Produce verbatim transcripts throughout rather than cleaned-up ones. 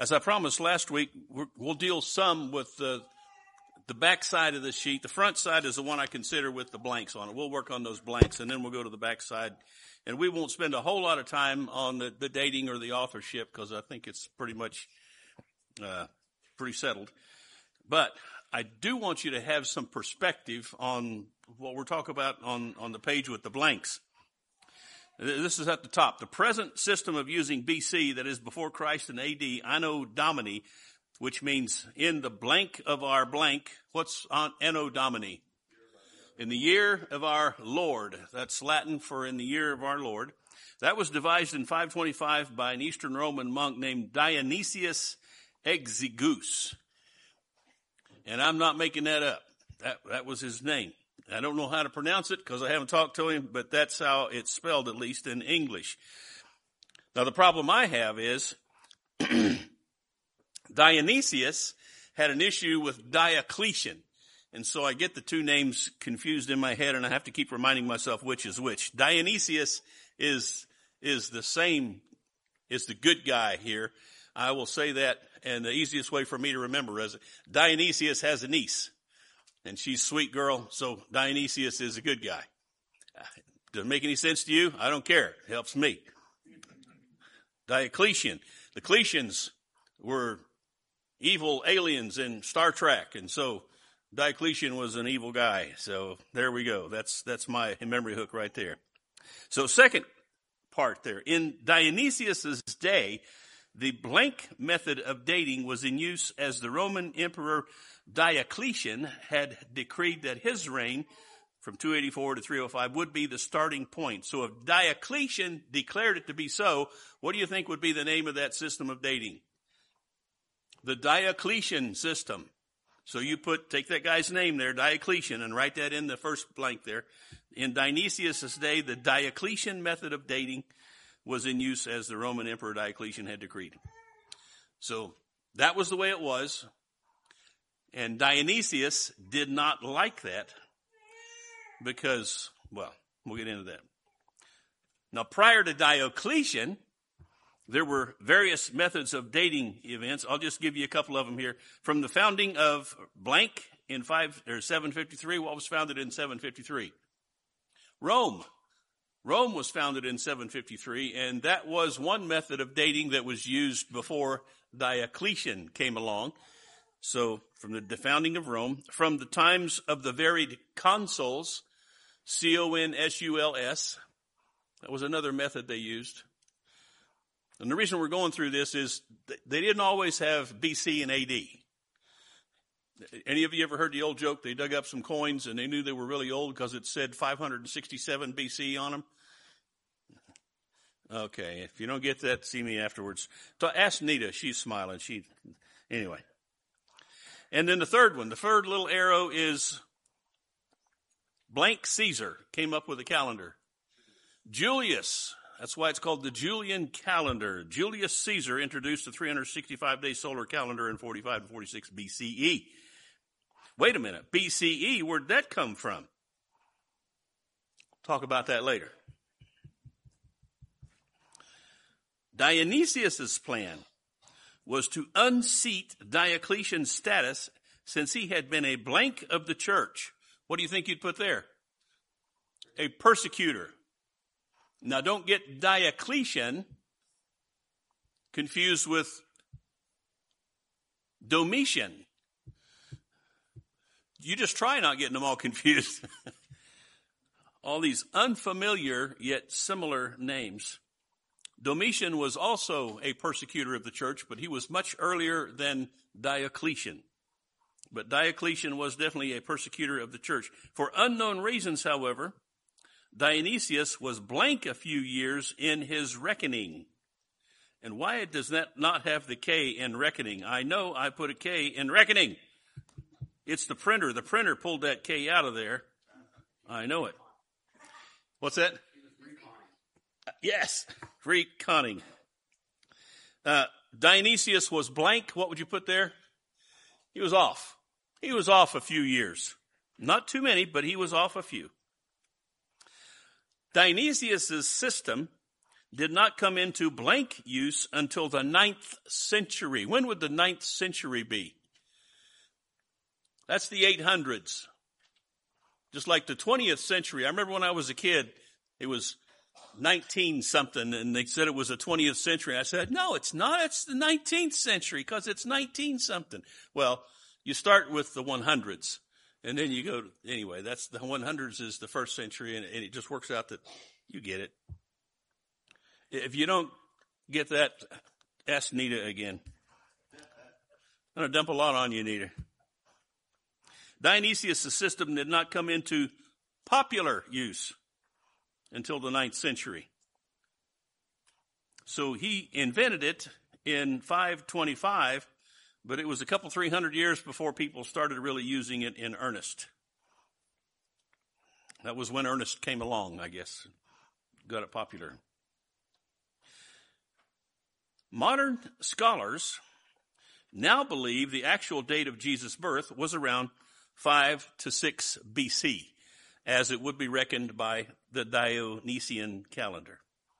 As I promised last week, we're, we'll deal some with the, the back side of the sheet. The front side is the one I consider with the blanks on it. We'll work on those blanks, and then we'll go to the back side. And we won't spend a whole lot of time on the, the dating or the authorship because I think it's pretty much uh, pretty settled. But I do want you to have some perspective on what we're talking about on, on the page with the blanks. This is at the top. The present system of using B C, that is before Christ, and A D, Anno Domini, which means in the blank of our blank. What's on Anno Domini? In the year of our Lord. That's Latin for in the year of our Lord. That was devised in five twenty-five by an Eastern Roman monk named Dionysius Exiguus. And I'm not making that up. That, that was his name. I don't know how to pronounce it because I haven't talked to him, but that's how it's spelled, at least in English. Now, the problem I have is Dionysius had an issue with Diocletian. And so I get the two names confused in my head, and I have to keep reminding myself which is which. Dionysius is, is the same, is the good guy here. I will say that, and the easiest way for me to remember is Dionysius has a niece. And she's a sweet girl, so Dionysius is a good guy. Doesn't make any sense to you? I don't care. It helps me. Diocletian. The Cletians were evil aliens in Star Trek, and so Diocletian was an evil guy. So there we go. That's that's my memory hook right there. So second part there. In Dionysius's day, the blank method of dating was in use as the Roman Emperor Diocletian had decreed that his reign from two eighty-four to three oh five would be the starting point. So if Diocletian declared it to be so, what do you think would be the name of that system of dating? The Diocletian system. So you put, take that guy's name there, Diocletian, and write that in the first blank there. In Dionysius' day, the Diocletian method of dating was in use as the Roman Emperor Diocletian had decreed. So that was the way it was. And Dionysius did not like that because, well, we'll get into that. Now, prior to Diocletian, there were various methods of dating events. I'll just give you a couple of them here. From the founding of blank in five or seven fifty-three, what was founded in seven fifty-three? Rome. Rome was founded in seven fifty-three, and that was one method of dating that was used before Diocletian came along. So, from the founding of Rome, from the times of the varied consuls, C O N S U L S, that was another method they used. And the reason we're going through this is they didn't always have B C and A D. Any of you ever heard the old joke? They dug up some coins and they knew they were really old because it said five hundred sixty-seven B C on them. Okay, if you don't get that, see me afterwards. So ask Nita. She's smiling. She, anyway. And then the third one, the third little arrow is blank Caesar came up with a calendar. Julius, that's why it's called the Julian calendar. Julius Caesar introduced the three hundred sixty-five day solar calendar in forty-five and forty-six B C E. Wait a minute, B C E, where'd that come from? Talk about that later. Dionysius's plan was to unseat Diocletian's status since he had been a blank of the church. What do you think you'd put there? A persecutor. Now don't get Diocletian confused with Domitian. You just try not getting them all confused. All these unfamiliar yet similar names. Domitian was also a persecutor of the church, but he was much earlier than Diocletian. But Diocletian was definitely a persecutor of the church. For unknown reasons, however, Dionysius was blank a few years in his reckoning. And why does that not have the K in reckoning? I know I put a K in reckoning. It's the printer. The printer pulled that K out of there. I know it. What's that? Yes, reconning. Uh, Dionysius was blank. What would you put there? He was off. He was off a few years. Not too many, but he was off a few. Dionysius' system did not come into blank use until the ninth century. When would the ninth century be? That's the eight hundreds. Just like the twentieth century. I remember when I was a kid, it was nineteen something, and they said it was the twentieth century. I said, no, it's not. It's the nineteenth century because it's nineteen something. Well, you start with the hundreds, and then you go to, anyway, that's the hundreds is the first century, and, and it just works out that you get it. If you don't get that, ask Nita again. I'm going to dump a lot on you, Nita. Dionysius' system did not come into popular use until the ninth century. So he invented it in five twenty-five, but it was a couple, three hundred years before people started really using it in earnest. That was when Ernest came along, I guess, got it popular. Modern scholars now believe the actual date of Jesus' birth was around five to six B C, as it would be reckoned by the Dionysian calendar.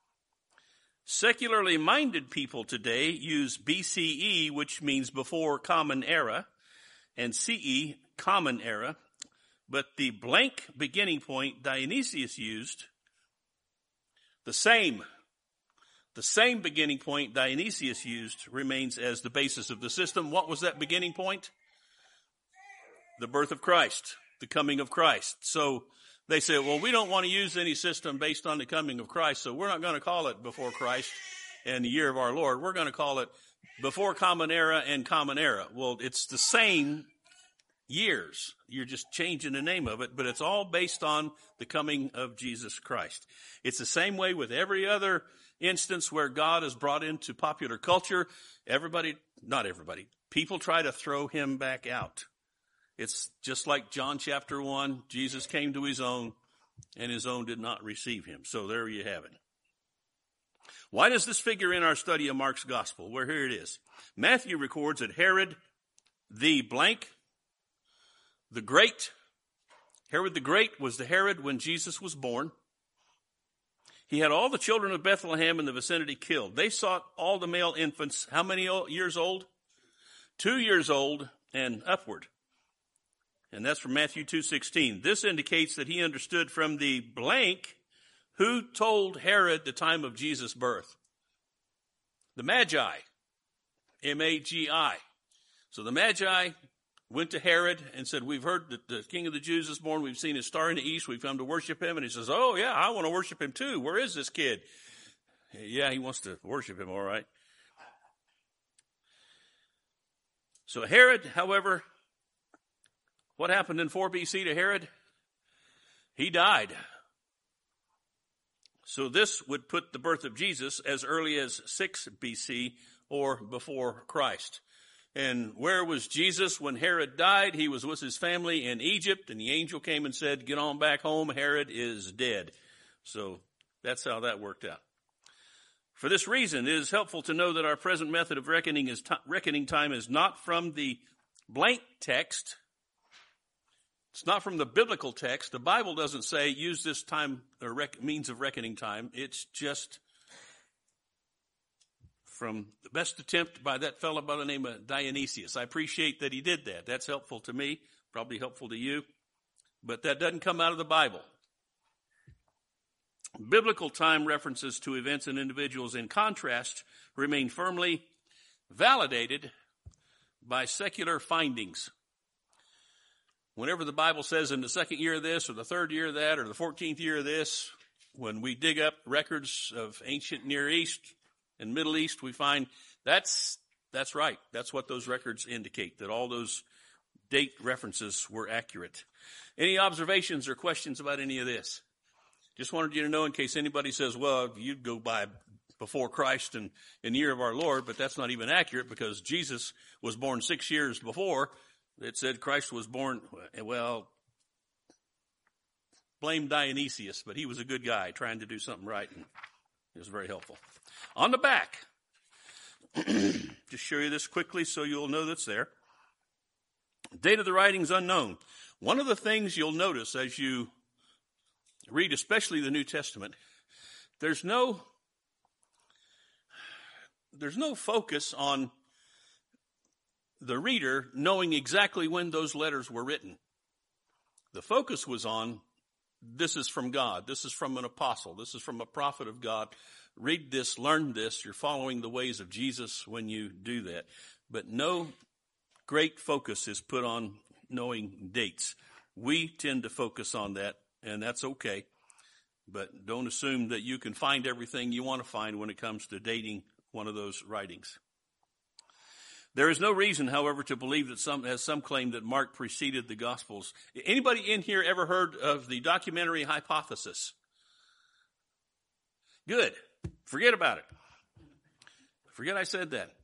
Secularly minded people today use B C E, which means before Common Era, and C E, Common Era, but the blank beginning point Dionysius used, the same, the same beginning point Dionysius used remains as the basis of the system. What was that beginning point? The birth of Christ, the coming of Christ. So they say, well, we don't want to use any system based on the coming of Christ, so we're not going to call it before Christ and the year of our Lord. We're going to call it before Common Era and Common Era. Well, it's the same years. You're just changing the name of it, but it's all based on the coming of Jesus Christ. It's the same way with every other instance where God is brought into popular culture. Everybody, not everybody, people try to throw him back out. It's just like John chapter one, Jesus came to his own, and his own did not receive him. So there you have it. Why does this figure in our study of Mark's gospel? Well, here it is. Matthew records that Herod the blank, the Great, Herod the Great was the Herod when Jesus was born. He had all the children of Bethlehem in the vicinity killed. They sought all the male infants, how many years old? Two years old and upward. And that's from Matthew two sixteen. This indicates that he understood from the blank who told Herod the time of Jesus' birth. The Magi, M A G I. So the Magi went to Herod and said, we've heard that the King of the Jews is born. We've seen his star in the east. We've come to worship him. And he says, oh, yeah, I want to worship him too. Where is this kid? Yeah, he wants to worship him, all right. So Herod, however, what happened in four B C to Herod? He died. So this would put the birth of Jesus as early as six B C or before Christ. And where was Jesus when Herod died? He was with his family in Egypt, and the angel came and said, get on back home, Herod is dead. So that's how that worked out. For this reason, it is helpful to know that our present method of reckoning is t- reckoning time is not from the blank text. It's not from the biblical text. The Bible doesn't say use this time or rec- means of reckoning time. It's just from the best attempt by that fellow by the name of Dionysius. I appreciate that he did that. That's helpful to me, probably helpful to you. But that doesn't come out of the Bible. Biblical time references to events and individuals, in contrast, remain firmly validated by secular findings. Whenever the Bible says in the second year of this, or the third year of that, or the fourteenth year of this, when we dig up records of ancient Near East and Middle East, we find that's that's right. That's what those records indicate, that all those date references were accurate. Any observations or questions about any of this? Just wanted you to know in case anybody says, well, you'd go by before Christ and in the year of our Lord, but that's not even accurate because Jesus was born six years before. It said Christ was born, well, blame Dionysius, but he was a good guy trying to do something right, and it was very helpful. On the back, just show you this quickly so you'll know that's there. Date of the writings unknown. One of the things you'll notice as you read, especially the New Testament, there's no there's no focus on the reader knowing exactly when those letters were written. The focus was on, this is from God. This is from an apostle. This is from a prophet of God. Read this, learn this. You're following the ways of Jesus when you do that. But no great focus is put on knowing dates. We tend to focus on that, and that's okay. But don't assume that you can find everything you want to find when it comes to dating one of those writings. There is no reason, however, to believe that some, as some claim, that Mark preceded the Gospels. Anybody in here ever heard of the documentary hypothesis? Good. Forget about it. Forget I said that.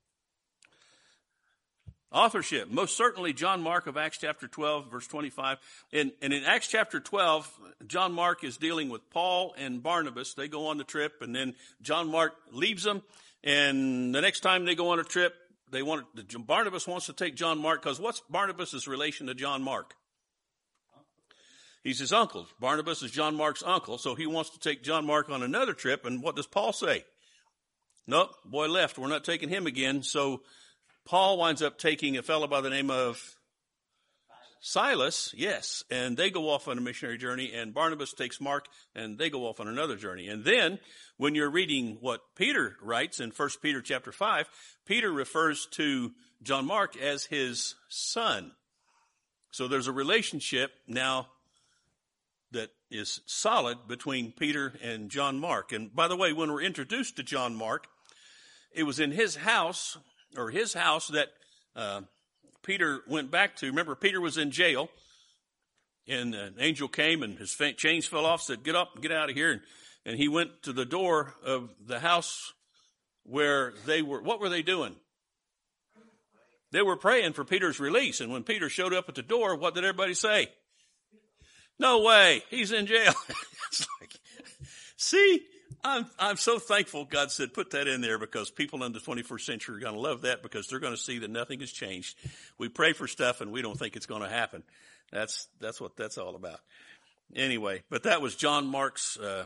Authorship. Most certainly John Mark of Acts chapter twelve, verse twenty-five. And, and in Acts chapter twelve, John Mark is dealing with Paul and Barnabas. They go on the trip, and then John Mark leaves them. And the next time they go on a trip, they want Barnabas wants to take John Mark, because what's Barnabas' relation to John Mark? He's his uncle. Barnabas is John Mark's uncle, so he wants to take John Mark on another trip. And what does Paul say? Nope, boy left. We're not taking him again. So Paul winds up taking a fellow by the name of Silas, yes, and they go off on a missionary journey, and Barnabas takes Mark, and they go off on another journey. And then, when you're reading what Peter writes in First Peter chapter five, Peter refers to John Mark as his son. So there's a relationship now that is solid between Peter and John Mark. And by the way, when we're introduced to John Mark, it was in his house, or his house that uh, Peter went back to. Remember, Peter was in jail, and an angel came, and his chains fell off, said, get up, get out of here. And, and he went to the door of the house where they were. What were they doing? They were praying for Peter's release. And when Peter showed up at the door, what did everybody say? No way, he's in jail. It's like, see, I'm I'm so thankful God said put that in there, because people in the twenty-first century are going to love that, because they're going to see that nothing has changed. We pray for stuff and we don't think it's going to happen. That's that's what that's all about. Anyway, but that was John Mark's uh,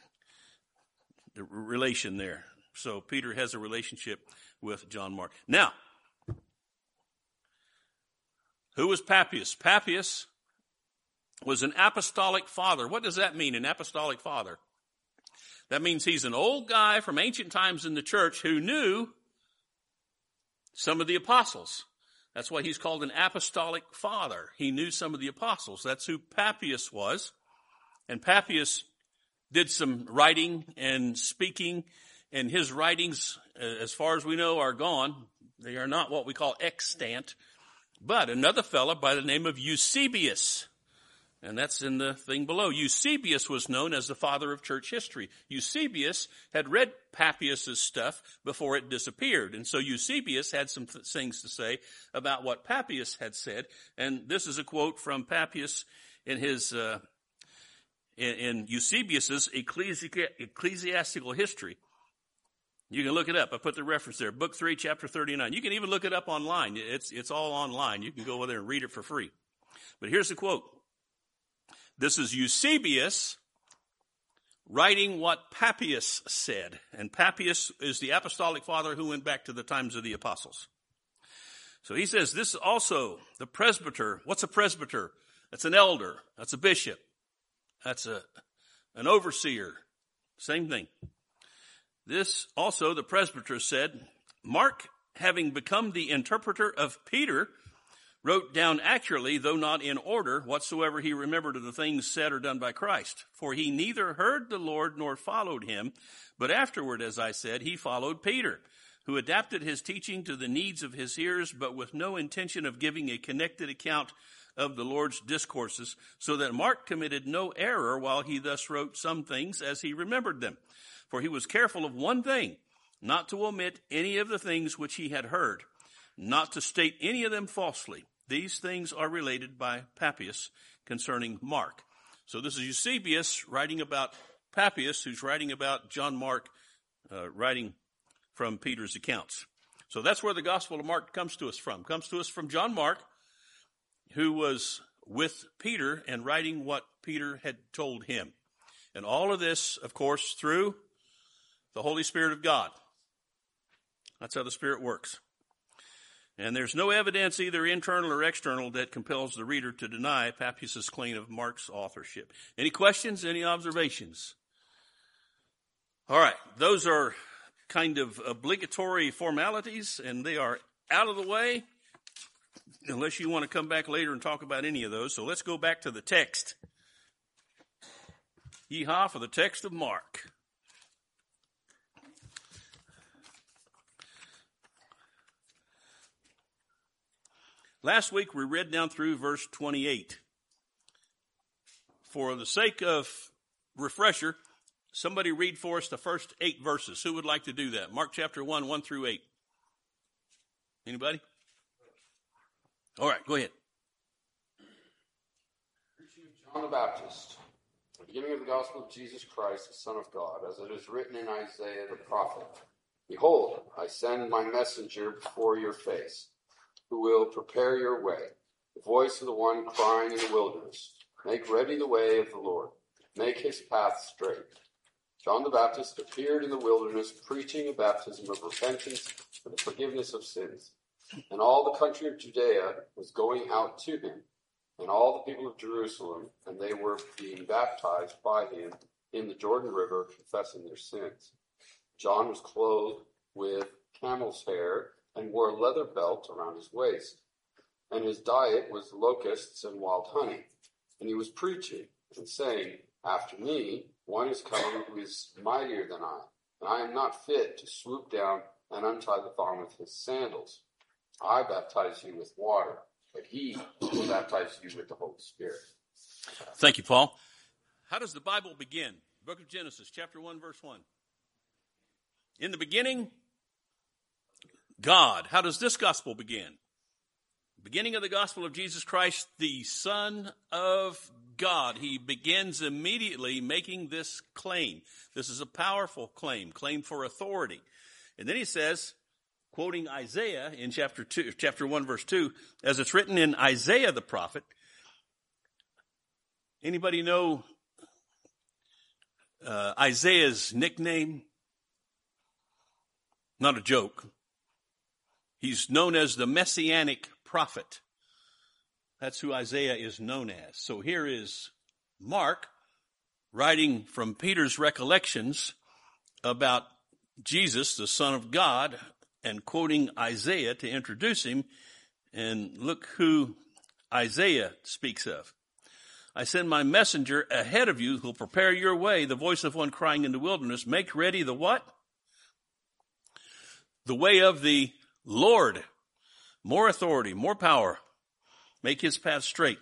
relation there. So Peter has a relationship with John Mark. Now, who was Papias? Papias was an apostolic father. What does that mean, an apostolic father? That means he's an old guy from ancient times in the church who knew some of the apostles. That's why he's called an apostolic father. He knew some of the apostles. That's who Papias was. And Papias did some writing and speaking, and his writings, as far as we know, are gone. They are not what we call extant. But another fellow by the name of Eusebius, and that's in the thing below. Eusebius was known as the father of church history. Eusebius had read Papias' stuff before it disappeared. And so Eusebius had some th- things to say about what Papias had said. And this is a quote from Papias in his, uh, in, in Eusebius' ecclesi- ecclesiastical history. You can look it up. I put the reference there. Book three, chapter thirty-nine. You can even look it up online. It's, it's all online. You can go over there and read it for free. But here's the quote. This is Eusebius writing what Papias said. And Papias is the apostolic father who went back to the times of the apostles. So he says, this is also the presbyter. What's a presbyter? That's an elder. That's a bishop. That's a an overseer. Same thing. This also, the presbyter said, Mark, having become the interpreter of Peter, wrote down accurately, though not in order, whatsoever he remembered of the things said or done by Christ. For he neither heard the Lord nor followed him, but afterward, as I said, he followed Peter, who adapted his teaching to the needs of his hearers, but with no intention of giving a connected account of the Lord's discourses, so that Mark committed no error while he thus wrote some things as he remembered them. For he was careful of one thing, not to omit any of the things which he had heard, not to state any of them falsely. These things are related by Papias concerning Mark. So this is Eusebius writing about Papias, who's writing about John Mark, uh, writing from Peter's accounts. So that's where the Gospel of Mark comes to us from. Comes to us from John Mark, who was with Peter and writing what Peter had told him. And all of this, of course, through the Holy Spirit of God. That's how the Spirit works. And there's no evidence, either internal or external, that compels the reader to deny Papias' claim of Mark's authorship. Any questions? Any observations? All right. Those are kind of obligatory formalities, and they are out of the way, unless you want to come back later and talk about any of those. So let's go back to the text. Yeehaw for the text of Mark. Last week we read down through verse twenty-eight. For the sake of refresher, somebody read for us the first eight verses. Who would like to do that? Mark chapter one, one through eight. Anybody? All right, go ahead. Preaching of John the Baptist, the beginning of the gospel of Jesus Christ, the Son of God, as it is written in Isaiah the prophet. Behold, I send my messenger before your face, who will prepare your way, the voice of the one crying in the wilderness. Make ready the way of the Lord. Make his path straight. John the Baptist appeared in the wilderness, preaching a baptism of repentance for the forgiveness of sins. And all the country of Judea was going out to him, and all the people of Jerusalem, and they were being baptized by him in the Jordan River, confessing their sins. John was clothed with camel's hair and wore a leather belt around his waist. And his diet was locusts and wild honey. And he was preaching and saying, After me, one is coming who is mightier than I, and I am not fit to swoop down and untie the thong of his sandals. I baptize you with water, but he will baptize you with the Holy Spirit. Thank you, Paul. How does the Bible begin? Book of Genesis, chapter one, verse one. In the beginning, God. How does this gospel begin? Beginning of the gospel of Jesus Christ, the Son of God. He begins immediately making this claim. This is a powerful claim, claim for authority. And then he says, quoting Isaiah in chapter two, chapter one, verse two, as it's written in Isaiah the prophet. Anybody know uh, Isaiah's nickname? Not a joke. He's known as the Messianic prophet. That's who Isaiah is known as. So here is Mark writing from Peter's recollections about Jesus, the Son of God, and quoting Isaiah to introduce him. And look who Isaiah speaks of. I send my messenger ahead of you who will prepare your way, the voice of one crying in the wilderness, make ready the what? The way of the Lord. More authority, more power. Make his path straight.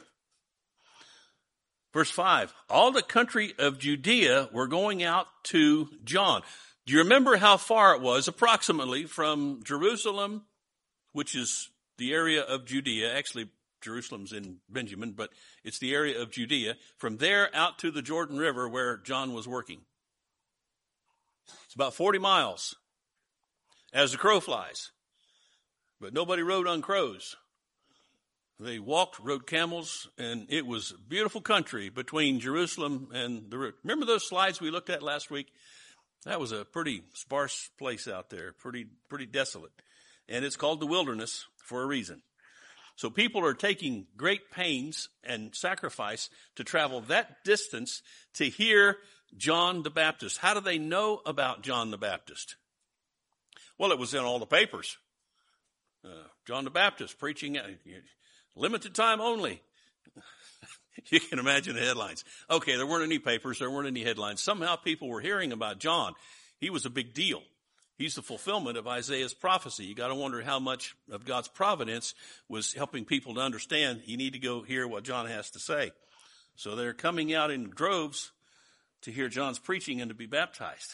Verse five, all the country of Judea were going out to John. Do you remember how far it was approximately from Jerusalem, which is the area of Judea? Actually, Jerusalem's in Benjamin, but it's the area of Judea. From there out to the Jordan River where John was working. It's about forty miles as the crow flies. But nobody rode on crows. They walked, rode camels, and it was beautiful country between Jerusalem and the river. Remember those slides we looked at last week? That was a pretty sparse place out there, pretty pretty desolate. And it's called the wilderness for a reason. So people are taking great pains and sacrifice to travel that distance to hear John the Baptist. How do they know about John the Baptist? Well, it was in all the papers. Uh, John the Baptist preaching, uh, limited time only. You can imagine the headlines. Okay, there weren't any papers, there weren't any headlines. Somehow people were hearing about John. He was a big deal. He's the fulfillment of Isaiah's prophecy. You got to wonder how much of God's providence was helping people to understand you need to go hear what John has to say. So they're coming out in droves to hear John's preaching and to be baptized.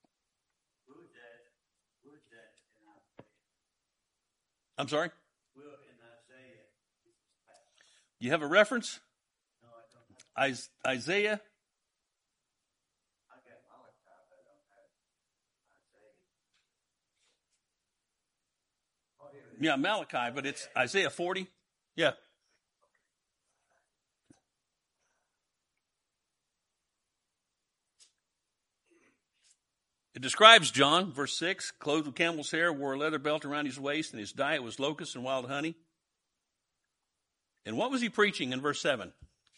I'm sorry? You have a reference? No, I don't. Isaiah? I got Malachi, but I don't have Isaiah. Oh, Yeah, Malachi, but it's Isaiah forty. Yeah. It describes John, verse six, clothed with camel's hair, wore a leather belt around his waist, and his diet was locusts and wild honey. And what was he preaching in verse seven?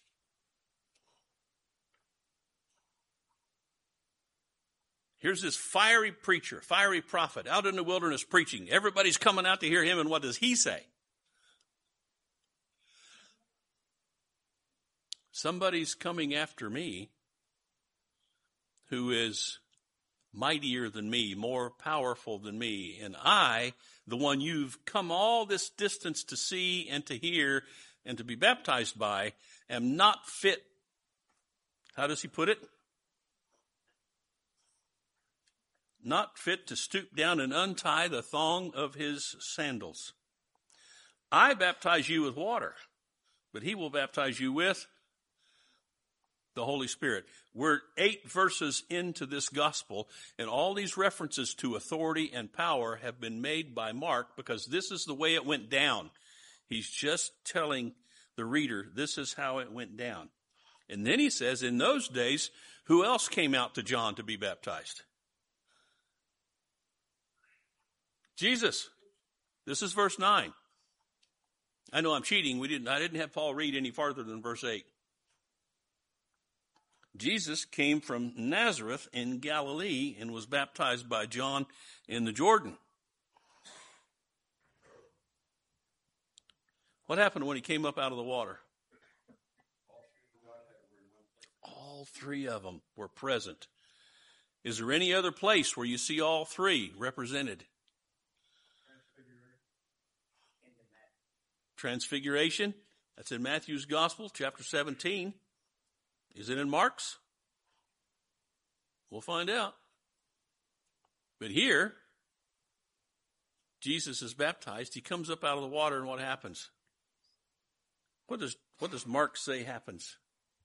Here's this fiery preacher, fiery prophet, out in the wilderness preaching. Everybody's coming out to hear him, and what does he say? Somebody's coming after me who is mightier than me, more powerful than me. And I, the one you've come all this distance to see and to hear and to be baptized by, am not fit. How does he put it? Not fit to stoop down and untie the thong of his sandals. I baptize you with water, but he will baptize you with the Holy Spirit. We're eight verses into this gospel, and all these references to authority and power have been made by Mark because this is the way it went down. He's just telling the reader this is how it went down. And then he says, in those days, who else came out to John to be baptized? Jesus. This is verse nine. I know I'm cheating. We didn't, I didn't have Paul read any farther than verse eight. Jesus came from Nazareth in Galilee and was baptized by John in the Jordan. What happened when he came up out of the water? All three of them were present. Is there any other place where you see all three represented? Transfiguration. That's in Matthew's Gospel, chapter seventeen. Is it in Mark's? We'll find out. But here, Jesus is baptized. He comes up out of the water, and what happens? What does, what does Mark say happens?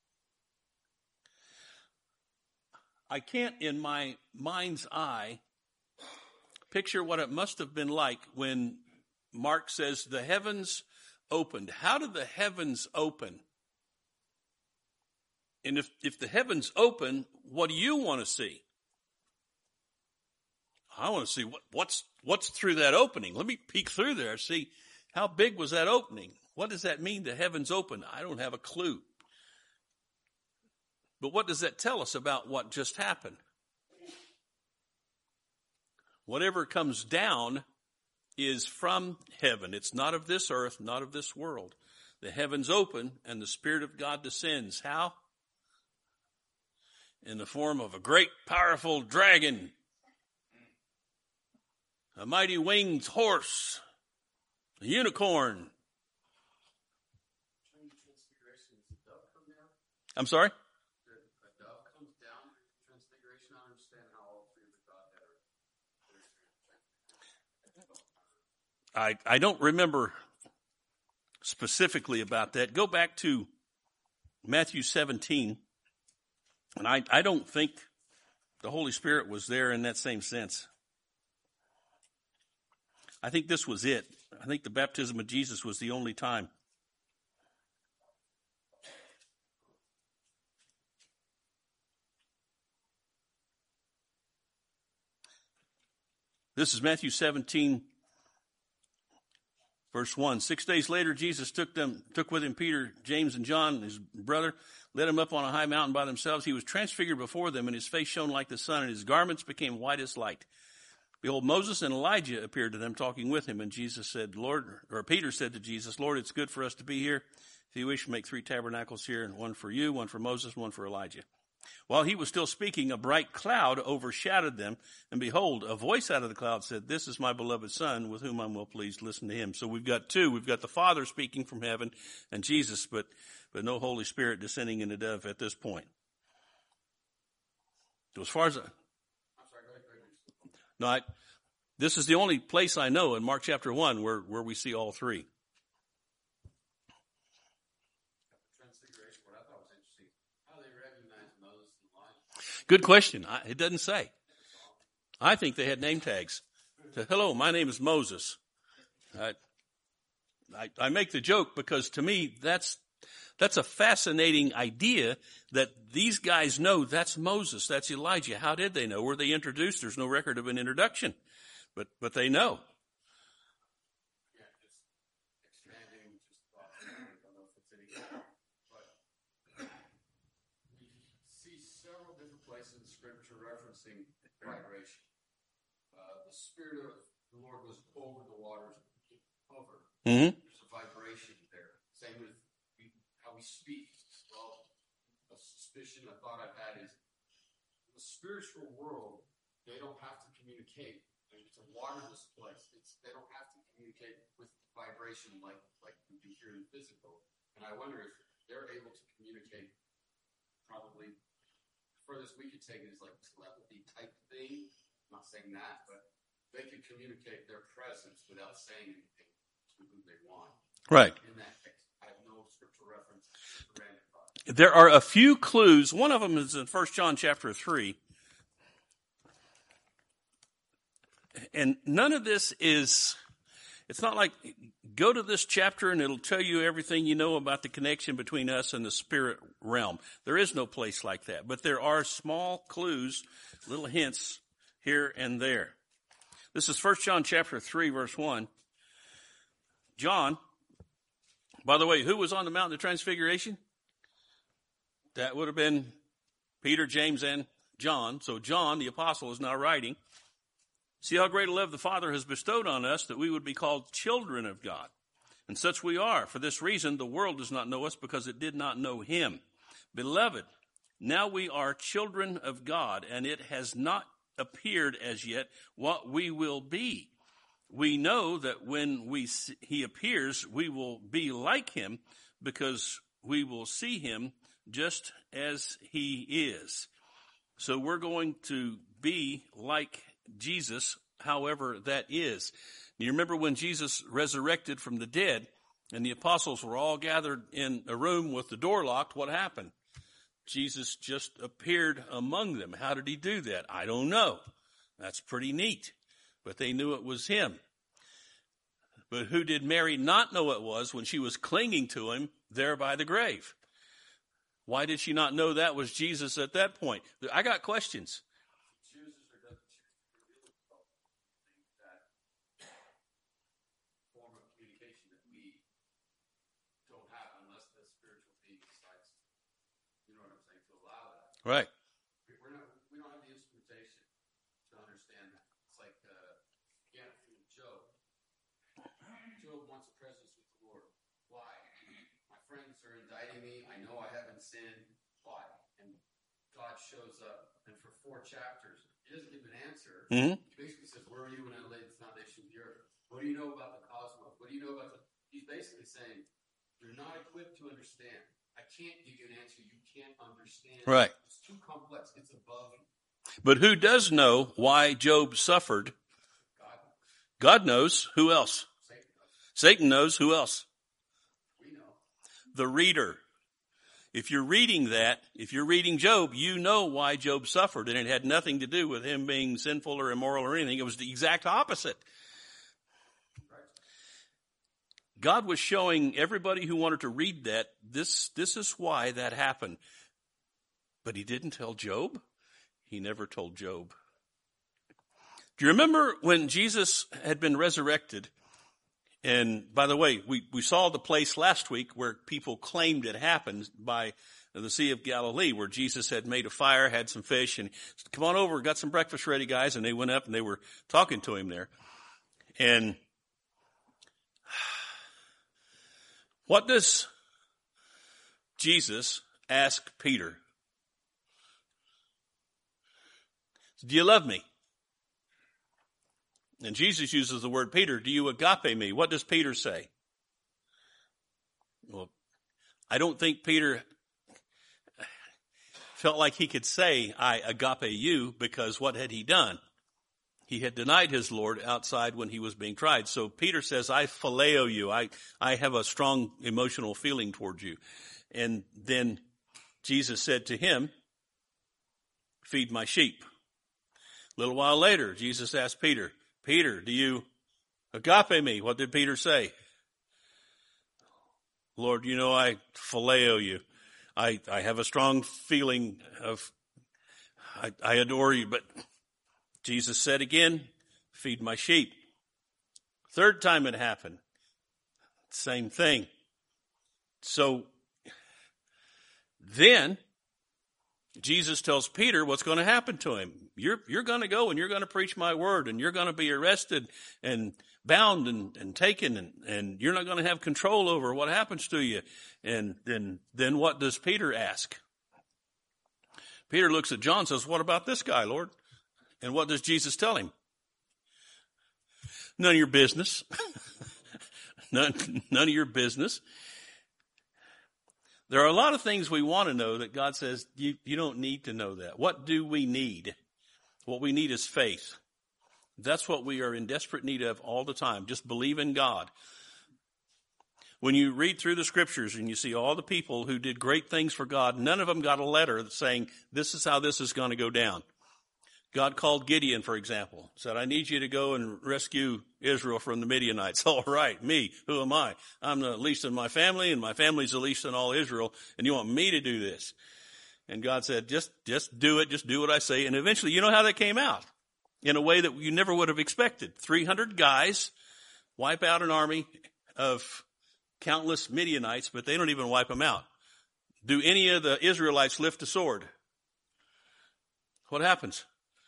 I can't, in my mind's eye, picture what it must have been like when Mark says the heavens opened. How did the heavens open? And if, if the heavens open, what do you want to see? I want to see what, what's, what's through that opening. Let me peek through there, see how big was that opening. What does that mean, the heavens open? I don't have a clue. But what does that tell us about what just happened? Whatever comes down is from heaven. It's not of this earth, not of this world. The heavens open and the Spirit of God descends. How? In the form of a great, powerful dragon, a mighty winged horse, a unicorn. I'm sorry? A dove comes down in Transfiguration. I understand how all three of the Godhead are. I, I don't remember specifically about that. Go back to Matthew seventeen. And I, I don't think the Holy Spirit was there in that same sense. I think this was it. I think the baptism of Jesus was the only time. This is Matthew seventeen, verse one. Six days later, Jesus took them, took with him Peter, James, and John, his brother, led them up on a high mountain by themselves. He was transfigured before them, and his face shone like the sun, and his garments became white as light. Behold, Moses and Elijah appeared to them, talking with him. And Jesus said, Lord, or Peter said to Jesus, Lord, it's good for us to be here. If you wish, make three tabernacles here, and one for you, one for Moses, one for Elijah. While he was still speaking, a bright cloud overshadowed them, and behold, a voice out of the cloud said, this is my beloved Son, with whom I'm well pleased. Listen to him. So we've got two. We've got the Father speaking from heaven, and Jesus, but but no Holy Spirit descending in a dove at this point. So as far as I, no, I, this is the only place I know in Mark chapter one where, where we see all three. Transfiguration, what I thought was interesting, how they recognize Moses and Elijah. Good question. I, it doesn't say. I think they had name tags. Said, hello, my name is Moses. I, I, I make the joke because to me, that's That's a fascinating idea that these guys know that's Moses, that's Elijah. How did they know? Were they introduced? There's no record of an introduction, but but they know. Yeah, just expanding, just thought. I don't know if it's any good, but we see several different places in Scripture referencing vibration. Uh, the Spirit of the Lord was over the waters, over. Mm-hmm. There's a vibration there. Same with we, how we speak. Well, a suspicion, a thought I've had is in the spiritual world, they don't have to communicate. I mean, it's a waterless place. It's they don't have to communicate with vibration like like we do here in physical. And I wonder if they're able to communicate. Probably the furthest we could take it is like telepathy type thing. I'm not saying that, but they can communicate their presence without saying anything to who they want. Right. In that case, I have no scriptural reference. There are a few clues. One of them is in First John chapter three. And none of this is, it's not like go to this chapter and it'll tell you everything you know about the connection between us and the spirit realm. There is no place like that. But there are small clues, little hints here and there. This is First John chapter three, verse one. John, by the way, who was on the Mountain of Transfiguration? That would have been Peter, James, and John. So John, the apostle, is now writing. See how great a love the Father has bestowed on us that we would be called children of God. And such we are. For this reason, the world does not know us because it did not know him. Beloved, now we are children of God, and it has not appeared as yet what we will be. We know that when we see, he appears, we will be like him because we will see him just as he is. So we're going to be like Jesus, however that is. You remember when Jesus resurrected from the dead and the apostles were all gathered in a room with the door locked, what happened? Jesus just appeared among them. How did he do that? I don't know. That's pretty neat. But they knew it was him. But who did Mary not know it was when she was clinging to him there by the grave? Why did she not know that was Jesus at that point? I got questions. She chooses or doesn't choose to reveal that form of communication that we don't have unless the spiritual being decides, you know what I'm saying, to allow that. Right. We're not, we don't have the instrumentation to understand that. It's like, uh, again, Job. Job wants a presence with the Lord. Why? My friends are indicting me. I know I haven't sinned. Why? And God shows up. And for four chapters, he doesn't give an answer. Mm-hmm. He basically says, where are you when I laid the foundation of the earth? What do you know about the cosmos? What do you know about the... He's basically saying, you're not equipped to understand. I can't give you an answer you can't understand. Right. It's too complex. It's above you. But who does know why Job suffered? God. God knows. Who else? Satan knows. Satan knows. Who else? We know. The reader. If you're reading that, if you're reading Job, you know why Job suffered, and it had nothing to do with him being sinful or immoral or anything. It was the exact opposite. God was showing everybody who wanted to read that, this, this is why that happened. But he didn't tell Job. He never told Job. Do you remember when Jesus had been resurrected? And by the way, we, we saw the place last week where people claimed it happened by the Sea of Galilee, where Jesus had made a fire, had some fish, and said, come on over, got some breakfast ready, guys. And they went up and they were talking to him there. And what does Jesus ask Peter? Do you love me? And Jesus uses the word Peter. Do you agape me? What does Peter say? Well, I don't think Peter felt like he could say, I agape you, because what had he done? He had denied his Lord outside when he was being tried. So Peter says, I phileo you. I, I have a strong emotional feeling towards you. And then Jesus said to him, feed my sheep. A little while later, Jesus asked Peter, Peter, do you agape me? What did Peter say? Lord, you know I phileo you. I, I have a strong feeling of, I, I adore you. But Jesus said again, feed my sheep. Third time it happened. Same thing. So then Jesus tells Peter what's going to happen to him. You're, you're going to go and you're going to preach my word, and you're going to be arrested and bound and, and taken, and, and you're not going to have control over what happens to you. And then, then what does Peter ask? Peter looks at John and says, what about this guy, Lord? And what does Jesus tell him? None of your business. none, none of your business. There are a lot of things we want to know that God says you, you don't need to know that. What do we need? What we need is faith. That's what we are in desperate need of all the time. Just believe in God. When you read through the scriptures and you see all the people who did great things for God, none of them got a letter saying, this is how this is going to go down. God called Gideon, for example, said, I need you to go and rescue Israel from the Midianites. All right, me, who am I? I'm the least in my family, and my family's the least in all Israel, and you want me to do this? And God said, just, just do it, just do what I say. And eventually, you know how that came out? In a way that you never would have expected. three hundred guys wipe out an army of countless Midianites, but they don't even wipe them out. Do any of the Israelites lift a sword? What happens?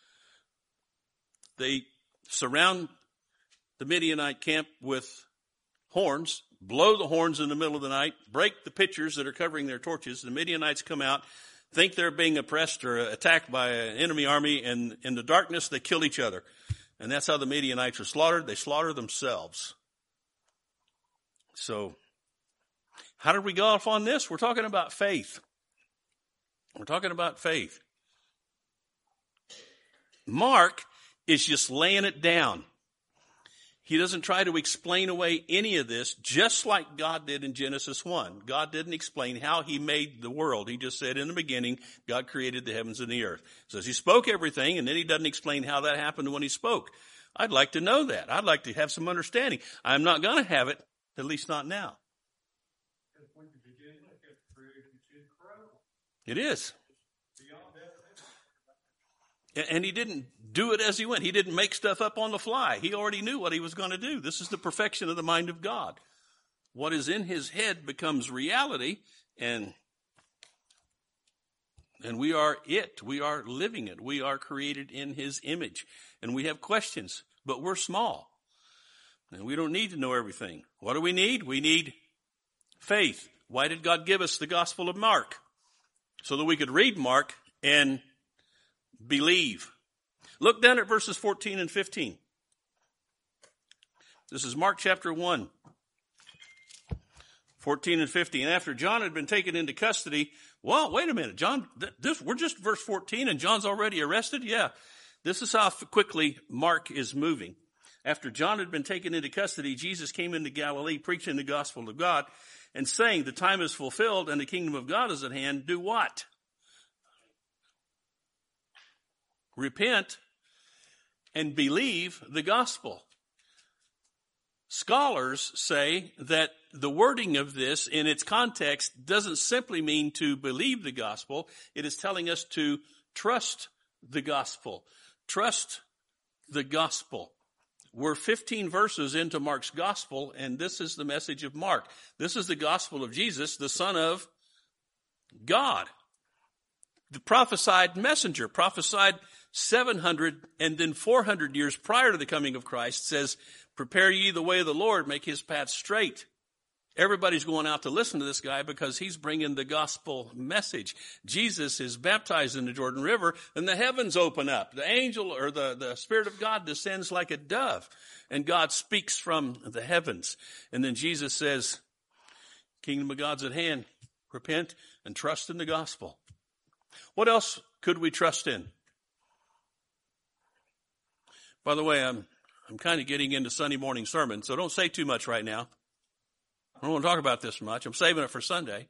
They surround the Midianite camp with horns, blow the horns in the middle of the night, break the pitchers that are covering their torches. The Midianites come out, think they're being oppressed or attacked by an enemy army, and in the darkness they kill each other. And that's how the Midianites are slaughtered. They slaughter themselves. So, how did we go off on this? We're talking about faith. We're talking about faith. Mark is just laying it down. He doesn't try to explain away any of this, just like God did in Genesis one. God didn't explain how he made the world. He just said in the beginning, God created the heavens and the earth. It says he spoke everything, and then he doesn't explain how that happened when he spoke. I'd like to know that. I'd like to have some understanding. I'm not going to have it, at least not now. It is. And he didn't do it as he went. He didn't make stuff up on the fly. He already knew what he was going to do. This is the perfection of the mind of God. What is in his head becomes reality, and, and we are it. We are living it. We are created in his image. And we have questions, but we're small. And we don't need to know everything. What do we need? We need faith. Why did God give us the Gospel of Mark? So that we could read Mark and believe. Look down at verses fourteen and fifteen. This is Mark chapter one, fourteen and fifteen. After John had been taken into custody, well, wait a minute, John, this, we're just verse fourteen and John's already arrested? Yeah, this is how quickly Mark is moving. After John had been taken into custody, Jesus came into Galilee preaching the gospel of God and saying, the time is fulfilled and the kingdom of God is at hand. Do what? Repent and believe the gospel. Scholars say that the wording of this in its context doesn't simply mean to believe the gospel. It is telling us to trust the gospel. Trust the gospel. We're fifteen verses into Mark's gospel, and this is the message of Mark. This is the gospel of Jesus, the Son of God. The prophesied messenger, prophesied seven hundred and then four hundred years prior to the coming of Christ, says, prepare ye the way of the Lord, make his path straight. Everybody's going out to listen to this guy because he's bringing the gospel message. Jesus is baptized in the Jordan River and the heavens open up. The angel or the, the Spirit of God descends like a dove and God speaks from the heavens. And then Jesus says, kingdom of God's at hand. Repent and trust in the gospel. What else could we trust in? By the way, I'm I'm kind of getting into Sunday morning sermon, so don't say too much right now. I don't want to talk about this much. I'm saving it for Sunday.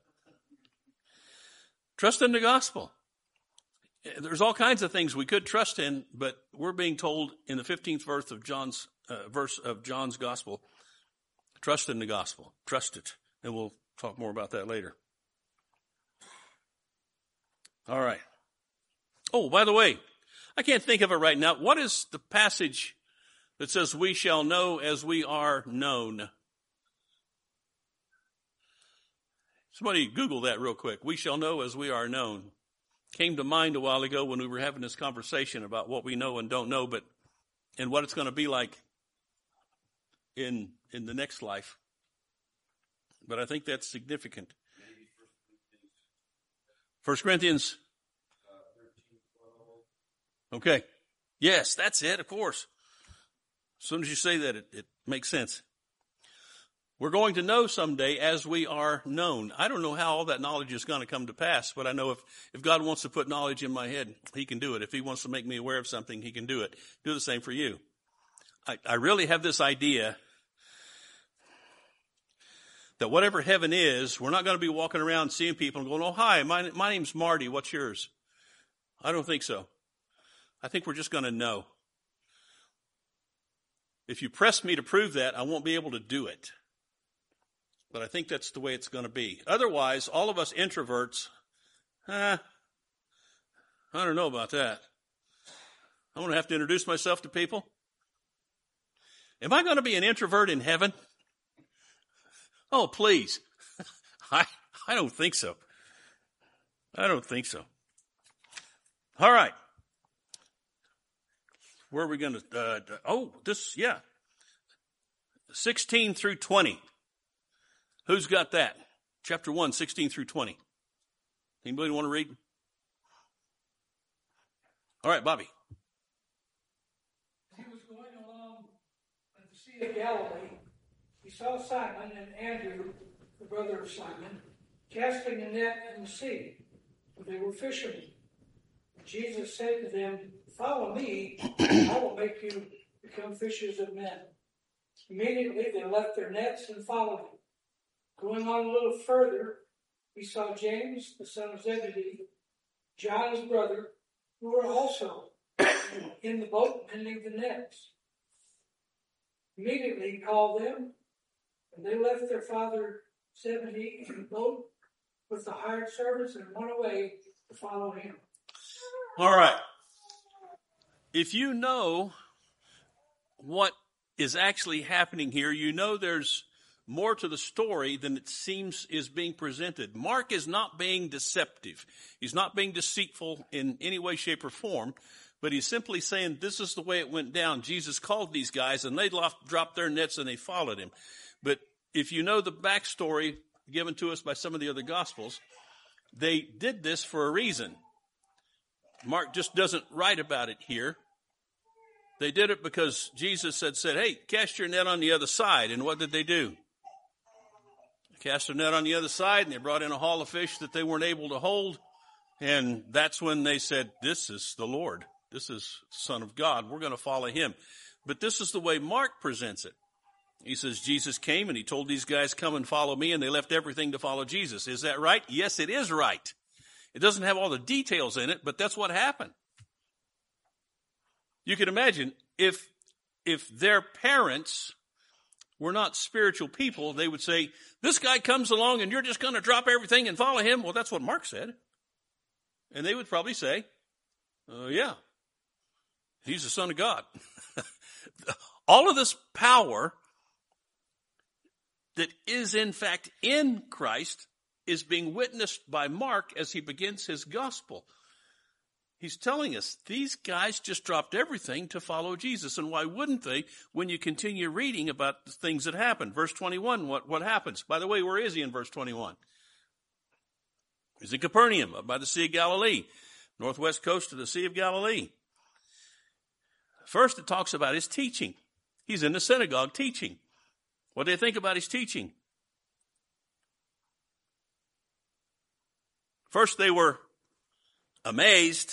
Trust in the gospel. There's all kinds of things we could trust in, but we're being told in the fifteenth verse of John's uh, verse of John's gospel, trust in the gospel. Trust it, and we'll Talk more about that later. All right. Oh, by the way, I can't think of it right now. What is the passage that says we shall know as we are known? Somebody Google that real quick. We shall know as we are known. Came to mind a while ago when we were having this conversation about what we know and don't know, but and what it's going to be like in in the next life. But I think that's significant. First Corinthians. Okay. Yes, that's it, of course. As soon as you say that, it, it makes sense. We're going to know someday as we are known. I don't know how all that knowledge is going to come to pass, but I know if, if God wants to put knowledge in my head, he can do it. If he wants to make me aware of something, he can do it. Do the same for you. I, I really have this idea that whatever heaven is, we're not going to be walking around seeing people and going, oh, hi, my, my name's Marty. What's yours? I don't think so. I think we're just going to know. If you press me to prove that, I won't be able to do it. But I think that's the way it's going to be. Otherwise, all of us introverts, eh, I don't know about that. I'm going to have to introduce myself to people. Am I going to be an introvert in heaven? Oh, please. I, I don't think so. I don't think so. All right. Where are we going to, uh, oh, this, yeah. sixteen through twenty. Who's got that? Chapter one, sixteen through twenty. Anybody want to read? All right, Bobby. As he was going along at the Sea of Galilee, he saw Simon and Andrew, the brother of Simon, casting a net in the sea, for they were fishermen. Jesus said to them, "Follow me, and I will make you become fishers of men." Immediately they left their nets and followed him. Going on a little further, he saw James, the son of Zebedee, John his brother, who were also in the boat mending the nets. Immediately he called them, and they left their father Zebedee in the boat with the hired servants and went away to follow him. All right. If you know what is actually happening here, you know there's more to the story than it seems is being presented. Mark is not being deceptive. He's not being deceitful in any way, shape, or form, but he's simply saying this is the way it went down. Jesus called these guys, and they dropped their nets, and they followed him. But if you know the backstory given to us by some of the other Gospels, they did this for a reason. Mark just doesn't write about it here. They did it because Jesus had said, hey, cast your net on the other side. And what did they do? Cast their net on the other side, and they brought in a haul of fish that they weren't able to hold. And that's when they said, this is the Lord. This is the Son of God. We're going to follow him. But this is the way Mark presents it. He says, Jesus came and he told these guys, come and follow me, and they left everything to follow Jesus. Is that right? Yes, it is right. It doesn't have all the details in it, but that's what happened. You can imagine if, if their parents were not spiritual people, they would say, this guy comes along and you're just going to drop everything and follow him. Well, that's what Mark said. And they would probably say, uh, yeah, he's the Son of God. All of this power that is in fact in Christ is being witnessed by Mark as he begins his gospel. He's telling us these guys just dropped everything to follow Jesus. And why wouldn't they when you continue reading about the things that happened? Verse twenty-one, what, what happens? By the way, where is he in verse twenty-one? He's in Capernaum, up by the Sea of Galilee, northwest coast of the Sea of Galilee. First, it talks about his teaching. He's in the synagogue teaching. What do you think about his teaching? First, they were amazed.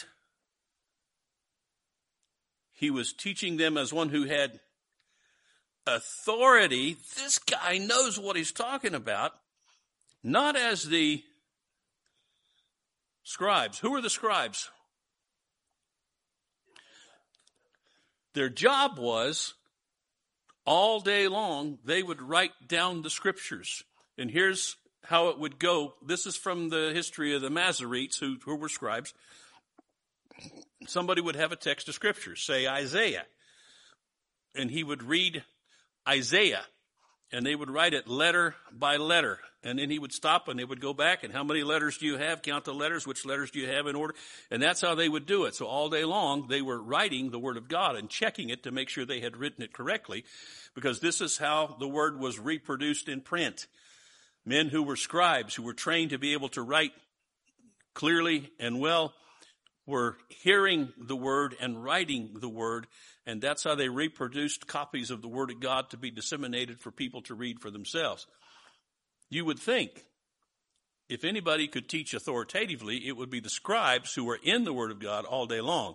He was teaching them as one who had authority. This guy knows what he's talking about. Not as the scribes. Who are the scribes? Their job was, all day long, they would write down the scriptures. And here's how it would go. This is from the history of the Masoretes, who, who were scribes. Somebody would have a text of scripture, say Isaiah, and he would read Isaiah, and they would write it letter by letter, and then he would stop and they would go back, and how many letters do you have? Count the letters. Which letters do you have in order? And that's how they would do it. So all day long they were writing the word of God and checking it to make sure they had written it correctly, because this is how the word was reproduced in print. Men who were scribes, who were trained to be able to write clearly and well, were hearing the word and writing the word, and that's how they reproduced copies of the word of God to be disseminated for people to read for themselves. You would think if anybody could teach authoritatively, it would be the scribes who were in the word of God all day long.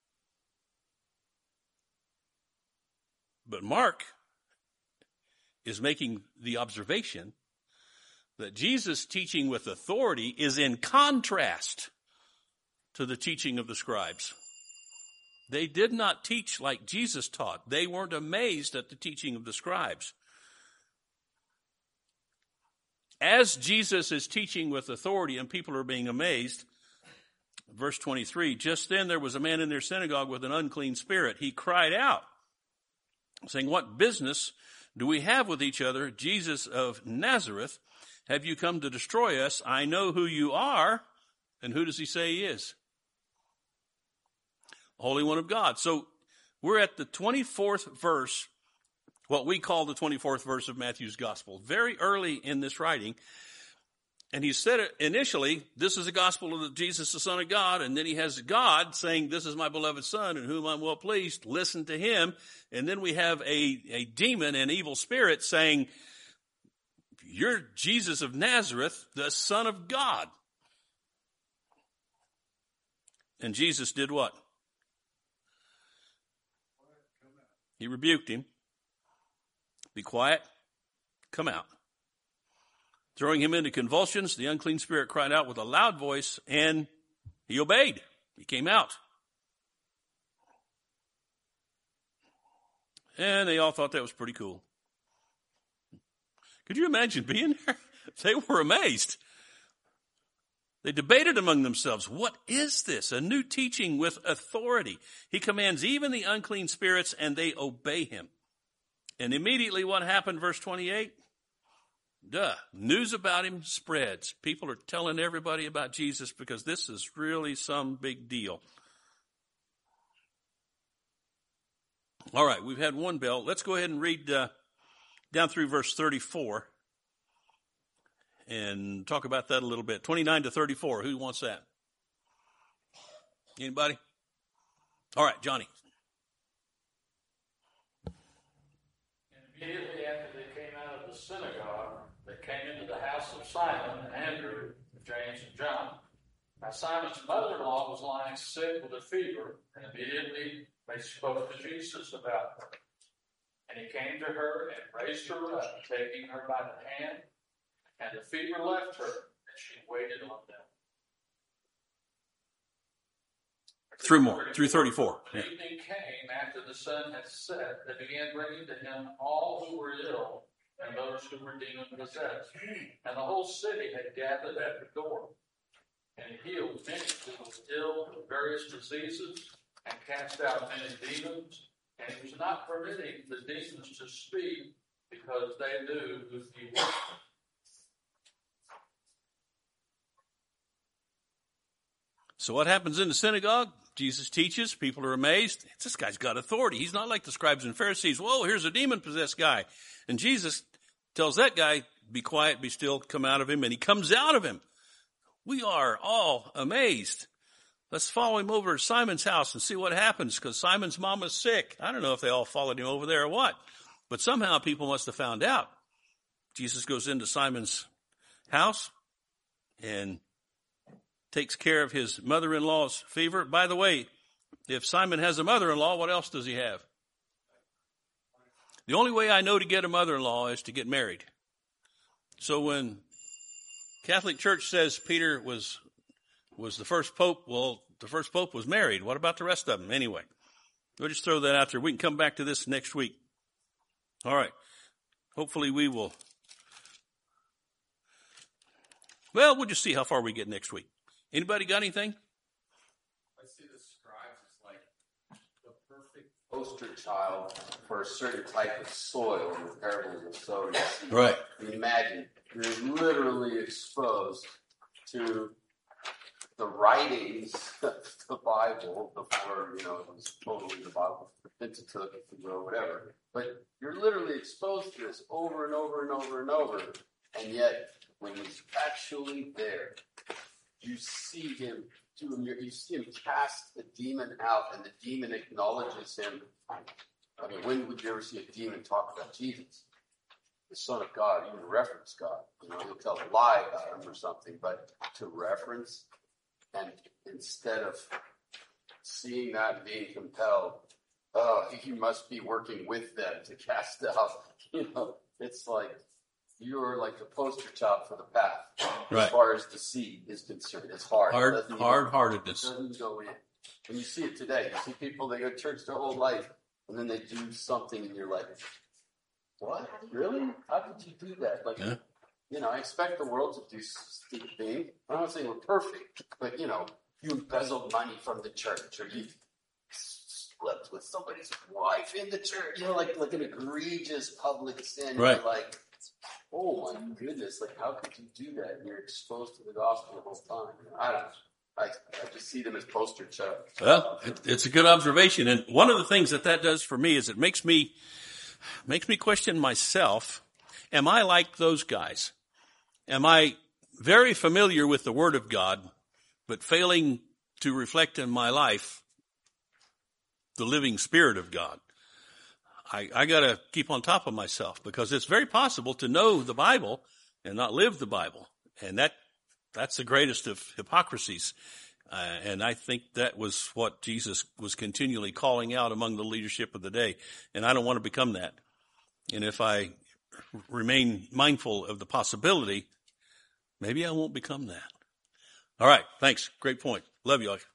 But Mark is making the observation that Jesus' teaching with authority is in contrast to the teaching of the scribes. They did not teach like Jesus taught. They weren't amazed at the teaching of the scribes. As Jesus is teaching with authority and people are being amazed, verse twenty-three, just then there was a man in their synagogue with an unclean spirit. He cried out, saying, "What business do we have with each other, Jesus of Nazareth? Have you come to destroy us? I know who you are." And who does he say he is? Holy One of God. So we're at the twenty-fourth verse, what we call the twenty-fourth verse of Matthew's gospel, very early in this writing. And he said it initially, this is the gospel of Jesus, the Son of God. And then he has God saying, this is my beloved Son in whom I'm well pleased. Listen to him. And then we have a, a demon, an evil spirit saying, you're Jesus of Nazareth, the Son of God. And Jesus did what? He rebuked him. Be quiet. Come out. Throwing him into convulsions, the unclean spirit cried out with a loud voice, and he obeyed. He came out. And they all thought that was pretty cool. Could you imagine being there? They were amazed. They debated among themselves, what is this? A new teaching with authority. He commands even the unclean spirits, and they obey him. And immediately what happened, verse twenty-eight? Duh. News about him spreads. People are telling everybody about Jesus because this is really some big deal. All right, we've had one bell. Let's go ahead and read uh, down through verse thirty-four. And talk about that a little bit. twenty-nine to thirty-four. Who wants that? Anybody? All right, Johnny. And immediately after they came out of the synagogue, they came into the house of Simon and Andrew, James and John. Now Simon's mother-in-law was lying sick with a fever, and immediately they spoke to Jesus about her. And he came to her and raised her up, taking her by the hand. And the fever left her, and she waited on them. Three more, through thirty-four. When evening came, after the sun had set, they began bringing to him all who were ill and those who were demon-possessed. And the whole city had gathered at the door. And he healed many who were ill with various diseases and cast out many demons. And he was not permitting the demons to speak because they knew who he was. So what happens in the synagogue? Jesus teaches. People are amazed. This guy's got authority. He's not like the scribes and Pharisees. Whoa, here's a demon-possessed guy. And Jesus tells that guy, be quiet, be still, come out of him. And he comes out of him. We are all amazed. Let's follow him over to Simon's house and see what happens, because Simon's mom is sick. I don't know if they all followed him over there or what. But somehow people must have found out. Jesus goes into Simon's house and takes care of his mother-in-law's fever. By the way, if Simon has a mother-in-law, what else does he have? The only way I know to get a mother-in-law is to get married. So when Catholic Church says Peter was was the first pope, well, the first pope was married. What about the rest of them? Anyway, we'll just throw that out there. We can come back to this next week. All right. Hopefully we will Well, we'll just see how far we get next week. Anybody got anything? I see the scribes as like the perfect poster child for a certain type of soil in the parables of sowing. Right. Imagine you're literally exposed to the writings of the Bible before, you know, it was totally the Bible, Pentateuch, if you will, whatever. But you're literally exposed to this over and over and over and over. And yet, when he's actually there, you see him do a miracle. You see him cast the demon out, and the demon acknowledges him. I mean, when would you ever see a demon talk about Jesus, the Son of God, even reference God? You know, he'll tell a lie about him or something, but to reference, and instead of seeing that and being compelled, oh, he must be working with them to cast out. You know, it's like you're like the poster child for the path. Right. As far as the seed is concerned, it's hard. Hard, It doesn't hard-heartedness. Even, it doesn't go in. And you see it today. You see people, they go to church their whole life, and then they do something, and you're like, what? Really? How could you do that? Like, Yeah. you know, I expect the world to do stupid things. I'm not saying we're perfect, but, you know, you embezzled money from the church, or you slept with somebody's wife in the church, you know, like, like an egregious public sin. Right. You're like, oh my goodness, like, how could you do that? And you're exposed to the gospel the whole time. You know, I don't know. I, I just see them as poster child. Well, it, it's a good observation. And one of the things that that does for me is it makes me, makes me question myself. Am I like those guys? Am I very familiar with the Word of God, but failing to reflect in my life the living Spirit of God? I, I got to keep on top of myself, because it's very possible to know the Bible and not live the Bible. And that that's the greatest of hypocrisies. Uh, and I think that was what Jesus was continually calling out among the leadership of the day. And I don't want to become that. And if I remain mindful of the possibility, maybe I won't become that. All right. Thanks. Great point. Love you all.